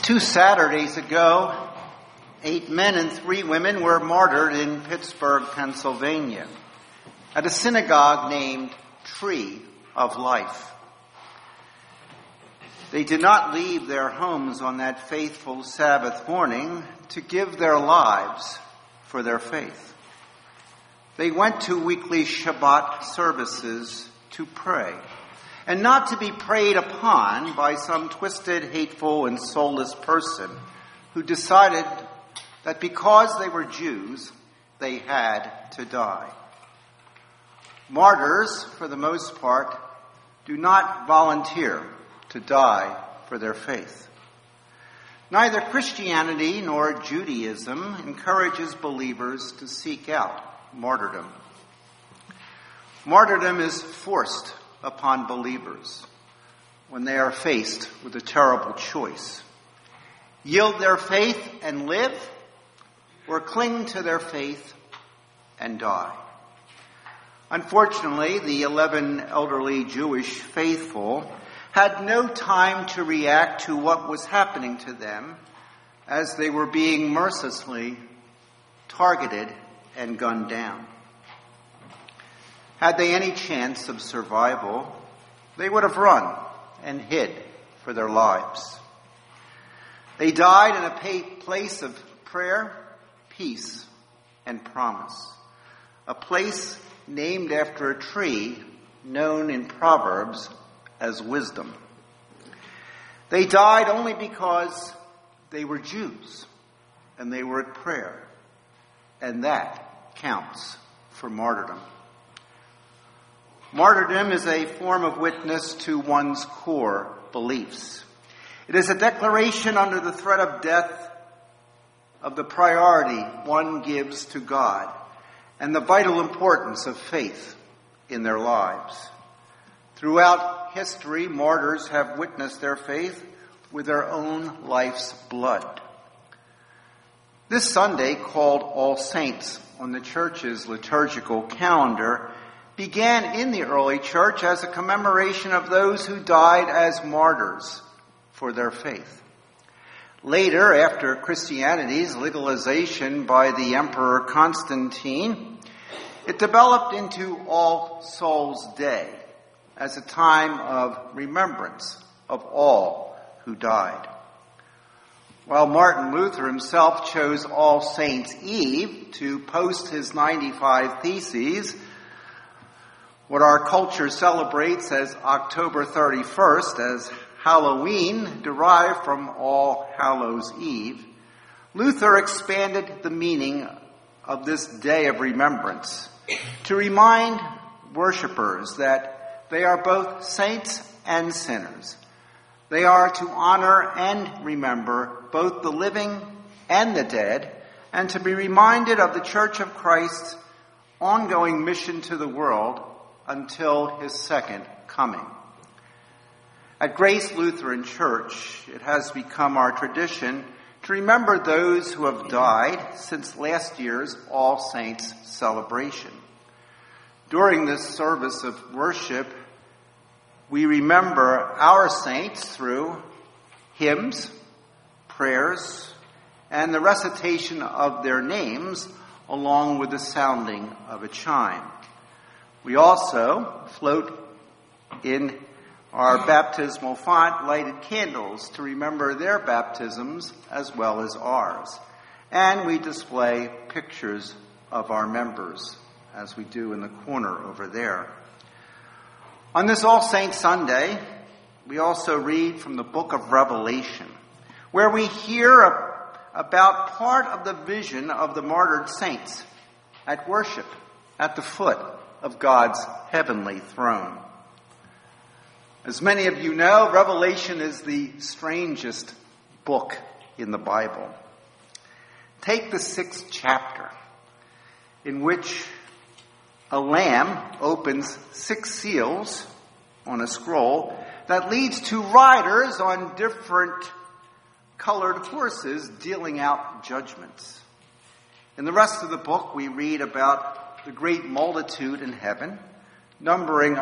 2 Saturdays ago, 8 men and 3 women were martyred in Pittsburgh, Pennsylvania, at a synagogue named Tree of Life. They did not leave their homes on that faithful Sabbath morning to give their lives for their faith. They went to weekly Shabbat services to pray, and not to be preyed upon by some twisted, hateful, and soulless person who decided that because they were Jews, they had to die. Martyrs, for the most part, do not volunteer to die for their faith. Neither Christianity nor Judaism encourages believers to seek out martyrdom. Martyrdom is forced upon believers when they are faced with a terrible choice: yield their faith and live, or cling to their faith and die. Unfortunately, the 11 elderly Jewish faithful had no time to react to what was happening to them as they were being mercilessly targeted and gunned down. Had they any chance of survival, they would have run and hid for their lives. They died in a place of prayer, peace, and promise, a place named after a tree known in Proverbs as wisdom. They died only because they were Jews and they were at prayer, and that counts for martyrdom. Martyrdom is a form of witness to one's core beliefs. It is a declaration under the threat of death of the priority one gives to God and the vital importance of faith in their lives. Throughout history, martyrs have witnessed their faith with their own life's blood. This Sunday, called All Saints on the church's liturgical calendar, began in the early church as a commemoration of those who died as martyrs for their faith. Later, after Christianity's legalization by the Emperor Constantine, it developed into All Souls' Day as a time of remembrance of all who died. While Martin Luther himself chose All Saints' Eve to post his 95 Theses, what our culture celebrates as October 31st as Halloween, derived from All Hallows' Eve, Luther expanded the meaning of this day of remembrance to remind worshipers that they are both saints and sinners. They are to honor and remember both the living and the dead, and to be reminded of the Church of Christ's ongoing mission to the world until his second coming. At Grace Lutheran Church, it has become our tradition to remember those who have died since last year's All Saints celebration. During this service of worship, we remember our saints through hymns, prayers, and the recitation of their names, along with the sounding of a chime. We also float in our baptismal font lighted candles to remember their baptisms as well as ours. And we display pictures of our members, as we do in the corner over there. On this All Saints Sunday, we also read from the book of Revelation, where we hear about part of the vision of the martyred saints at worship at the foot of God's heavenly throne. As many of you know, Revelation is the strangest book in the Bible. Take the 6th chapter, in which a lamb opens 6 seals on a scroll that leads to riders on different colored horses dealing out judgments. In the rest of the book, we read about the great multitude in heaven, numbering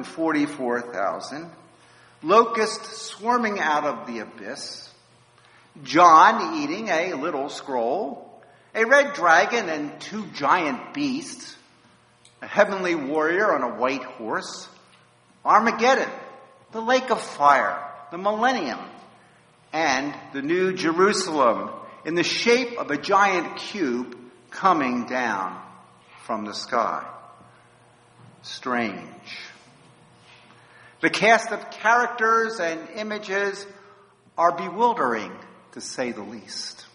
144,000, locusts swarming out of the abyss, John eating a little scroll, a red dragon and 2 giant beasts, a heavenly warrior on a white horse, Armageddon, the lake of fire, the millennium, and the new Jerusalem in the shape of a giant cube coming down from the sky. Strange. The cast of characters and images are bewildering, to say the least.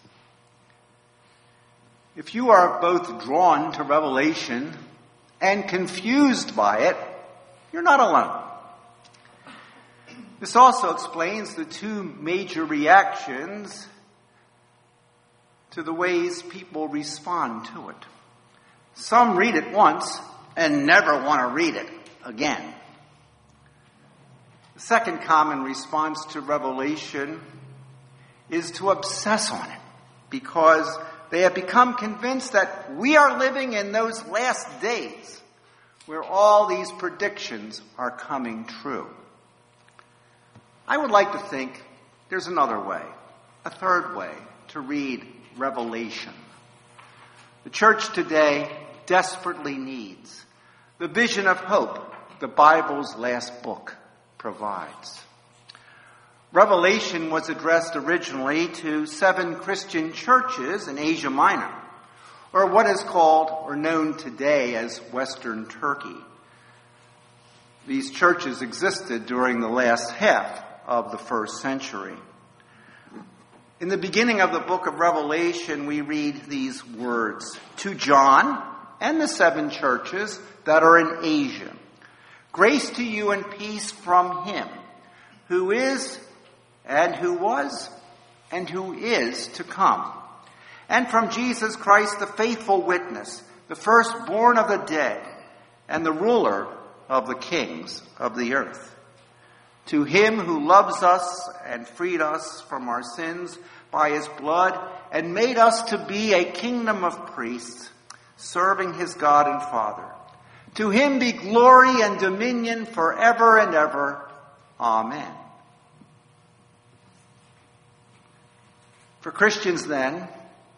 If you are both drawn to Revelation and confused by it, you're not alone. This also explains the 2 major reactions to the ways people respond to it. Some read it once and never want to read it again. The second common response to Revelation is to obsess on it because they have become convinced that we are living in those last days where all these predictions are coming true. I would like to think there's another way, a third way, to read Revelation. The church today desperately needs the vision of hope the Bible's last book provides. Revelation was addressed originally to 7 Christian churches in Asia Minor, or what is called or known today as Western Turkey. These churches existed during the last half of the 1st century. In the beginning of the book of Revelation, we read these words, "To John and the 7 churches that are in Asia, grace to you and peace from him, who is and who was and who is to come, and from Jesus Christ, the faithful witness, the firstborn of the dead, and the ruler of the kings of the earth. To him who loves us and freed us from our sins by his blood, and made us to be a kingdom of priests, serving his God and Father. To him be glory and dominion forever and ever. Amen." For Christians then,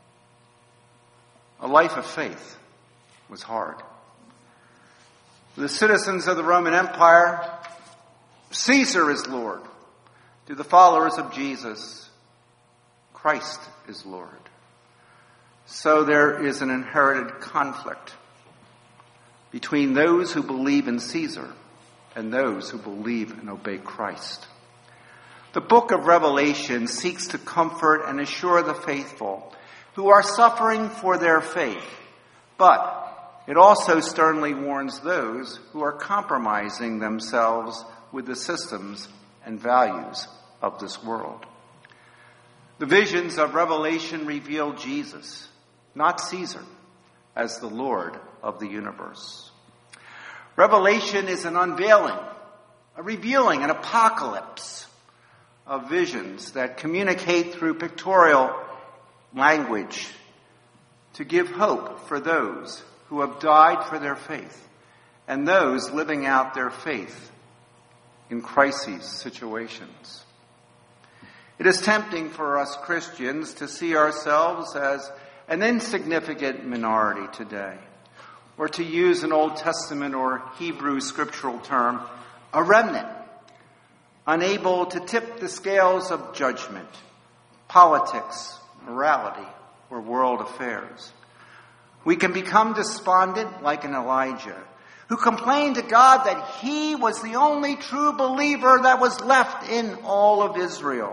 a life of faith was hard. For the citizens of the Roman Empire, Caesar is Lord. To the followers of Jesus, Christ is Lord. So there is an inherited conflict between those who believe in Caesar and those who believe and obey Christ. The book of Revelation seeks to comfort and assure the faithful who are suffering for their faith, but it also sternly warns those who are compromising themselves with the systems and values of this world. The visions of Revelation reveal Jesus, not Caesar, as the Lord of the universe. Revelation is an unveiling, a revealing, an apocalypse of visions that communicate through pictorial language to give hope for those who have died for their faith and those living out their faith in crisis situations. It is tempting for us Christians to see ourselves as an insignificant minority today, or to use an Old Testament or Hebrew scriptural term, a remnant, unable to tip the scales of judgment, politics, morality, or world affairs. We can become despondent like an Elijah, who complained to God that he was the only true believer that was left in all of Israel.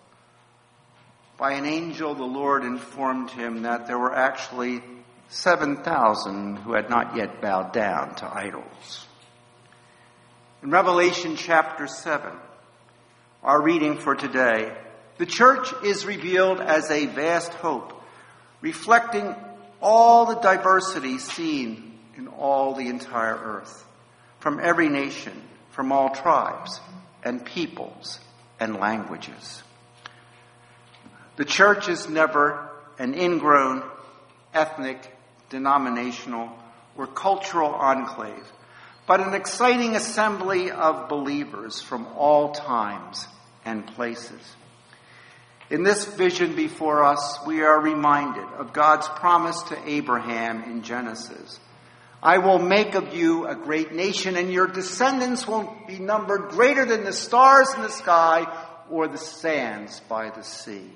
By an angel, the Lord informed him that there were actually 7,000 who had not yet bowed down to idols. In Revelation chapter 7, our reading for today, the church is revealed as a vast hope, reflecting all the diversity seen in all the entire earth, from every nation, from all tribes and peoples and languages. The church is never an ingrown, ethnic, denominational, or cultural enclave, but an exciting assembly of believers from all times and places. In this vision before us, we are reminded of God's promise to Abraham in Genesis. I will make of you a great nation, and your descendants will be numbered greater than the stars in the sky or the sands by the sea.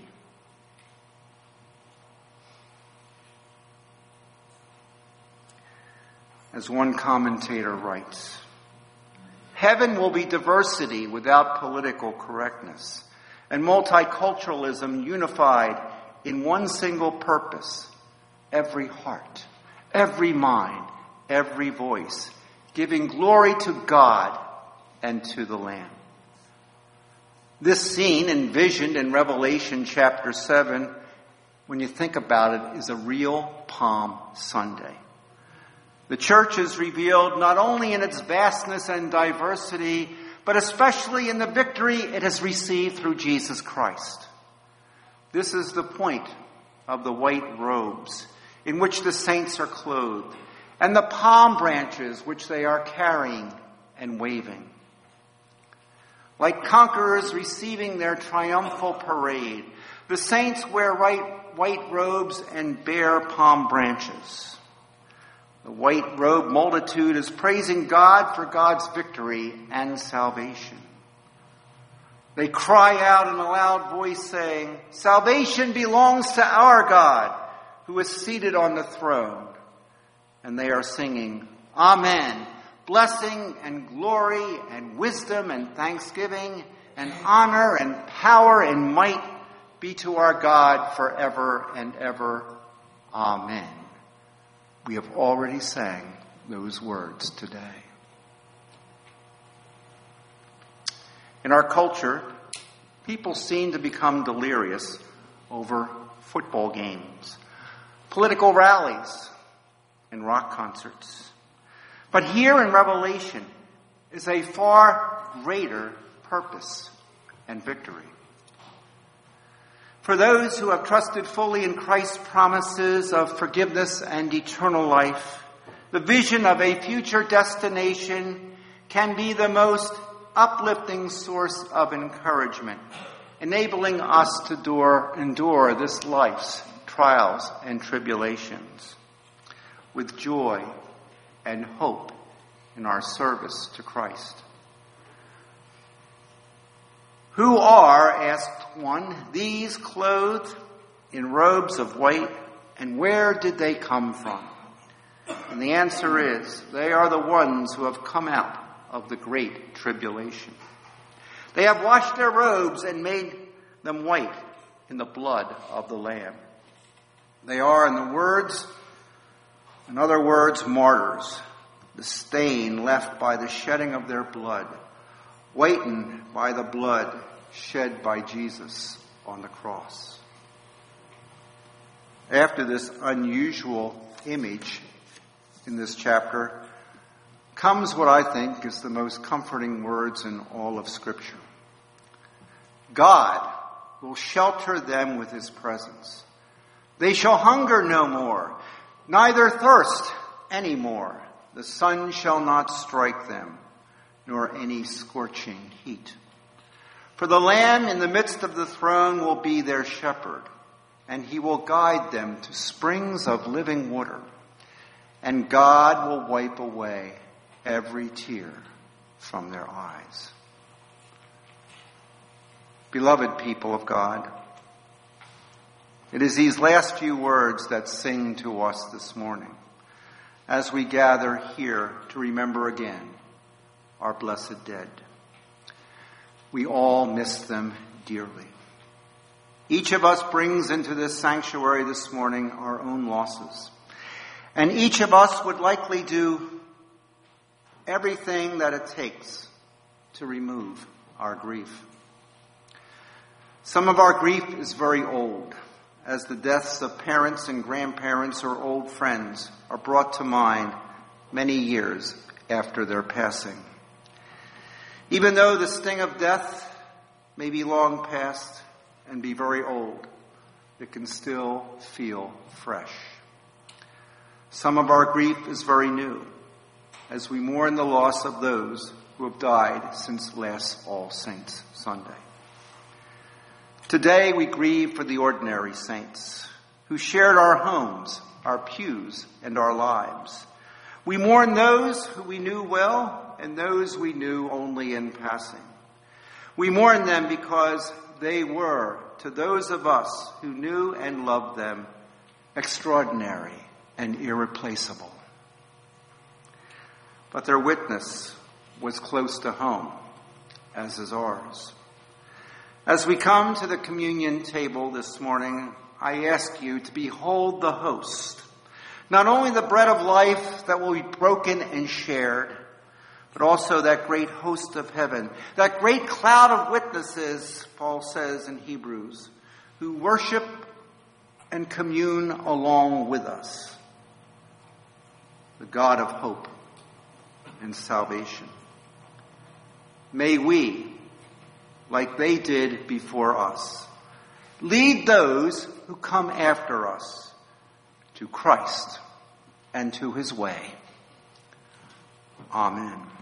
As one commentator writes, heaven will be diversity without political correctness, and multiculturalism unified in one single purpose: every heart, every mind, every voice, giving glory to God and to the Lamb. This scene envisioned in Revelation chapter 7, when you think about it, is a real Palm Sunday. The church is revealed not only in its vastness and diversity, but especially in the victory it has received through Jesus Christ. This is the point of the white robes in which the saints are clothed, and the palm branches which they are carrying and waving. Like conquerors receiving their triumphal parade, the saints wear white robes and bear palm branches. The white robed multitude is praising God for God's victory and salvation. They cry out in a loud voice saying, "Salvation belongs to our God, who is seated on the throne." And they are singing, "Amen. Blessing and glory and wisdom and thanksgiving and honor and power and might be to our God forever and ever. Amen." We have already sang those words today. In our culture, people seem to become delirious over football games, political rallies, and rock concerts. But here in Revelation is a far greater purpose and victory. For those who have trusted fully in Christ's promises of forgiveness and eternal life, the vision of a future destination can be the most uplifting source of encouragement, enabling us to endure this life's trials and tribulations with joy and hope in our service to Christ. "Who are," asked one, "these clothed in robes of white, and where did they come from?" And the answer is, they are the ones who have come out of the great tribulation. They have washed their robes and made them white in the blood of the Lamb. They are, in other words, martyrs, the stain left by the shedding of their blood, whitened by the blood shed by Jesus on the cross. After this unusual image in this chapter comes what I think is the most comforting words in all of Scripture. God will shelter them with his presence. They shall hunger no more, neither thirst any more. The sun shall not strike them, nor any scorching heat. For the Lamb in the midst of the throne will be their shepherd, and he will guide them to springs of living water, and God will wipe away every tear from their eyes. Beloved people of God, it is these last few words that sing to us this morning as we gather here to remember again our blessed dead. We all miss them dearly. Each of us brings into this sanctuary this morning our own losses. And each of us would likely do everything that it takes to remove our grief. Some of our grief is very old, as the deaths of parents and grandparents or old friends are brought to mind many years after their passing. Even though the sting of death may be long past and be very old, it can still feel fresh. Some of our grief is very new, as we mourn the loss of those who have died since last All Saints Sunday. Today we grieve for the ordinary saints who shared our homes, our pews, and our lives. We mourn those who we knew well and those we knew only in passing. We mourn them because they were, to those of us who knew and loved them, extraordinary and irreplaceable. But their witness was close to home, as is ours. As we come to the communion table this morning, I ask you to behold the host, not only the bread of life that will be broken and shared, but also that great host of heaven, that great cloud of witnesses, Paul says in Hebrews, who worship and commune along with us, the God of hope and salvation. May we, like they did before us, lead those who come after us to Christ and to his way. Amen.